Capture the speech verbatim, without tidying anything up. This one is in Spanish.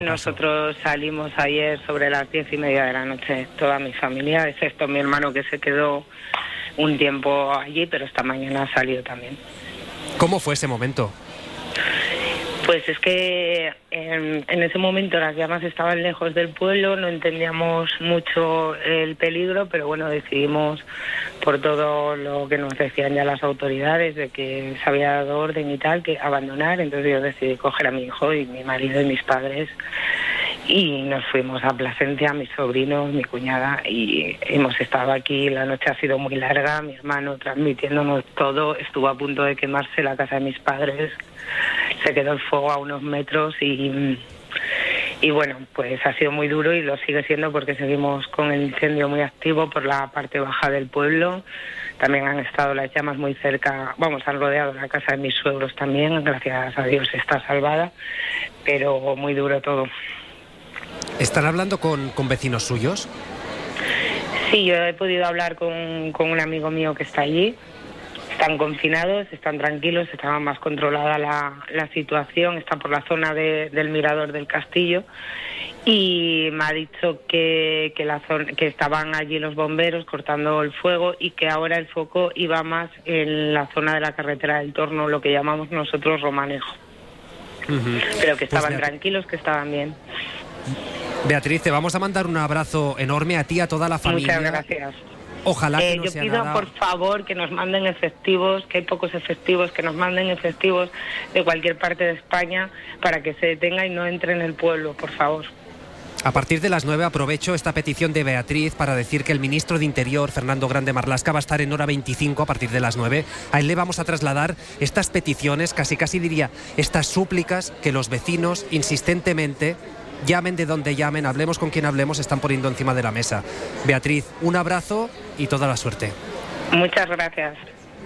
Nosotros salimos ayer sobre las diez y media de la noche, toda mi familia, excepto mi hermano que se quedó un tiempo allí, pero esta mañana ha salido también. ¿Cómo fue ese momento? Pues es que en, en ese momento las llamas estaban lejos del pueblo, no entendíamos mucho el peligro, pero bueno, decidimos, por todo lo que nos decían ya las autoridades, de que se había dado orden y tal, que abandonar. Entonces yo decidí coger a mi hijo y mi marido y mis padres y nos fuimos a Plasencia, mis sobrinos, mi cuñada, y hemos estado aquí. La noche ha sido muy larga, mi hermano transmitiéndonos todo, estuvo a punto de quemarse la casa de mis padres, se quedó el fuego a unos metros y, y bueno, pues ha sido muy duro y lo sigue siendo porque seguimos con el incendio muy activo por la parte baja del pueblo. También han estado las llamas muy cerca, vamos, han rodeado la casa de mis suegros también, gracias a Dios está salvada, pero muy duro todo. ¿Están hablando con, con vecinos suyos? Sí, yo he podido hablar con, con un amigo mío que está allí. Están confinados, están tranquilos, está más controlada la, la situación, está por la zona de, del mirador del castillo y me ha dicho que, que, la zona, que estaban allí los bomberos cortando el fuego y que ahora el foco iba más en la zona de la carretera del Torno, lo que llamamos nosotros Romanejo. Uh-huh. Pero que estaban pues tranquilos, que estaban bien. Beatriz, te vamos a mandar un abrazo enorme a ti, a toda la familia. Muchas gracias. Ojalá que eh, no yo sea pido nada... por favor que nos manden efectivos, que hay pocos efectivos, que nos manden efectivos de cualquier parte de España para que se detenga y no entre en el pueblo, por favor. A partir de las nueve aprovecho esta petición de Beatriz para decir que el ministro de Interior, Fernando Grande Marlaska, va a estar en hora veinticinco a partir de las nueve. A él le vamos a trasladar estas peticiones, casi casi diría, estas súplicas que los vecinos insistentemente, llamen de donde llamen, hablemos con quien hablemos, están poniendo encima de la mesa. Beatriz, un abrazo y toda la suerte. Muchas gracias.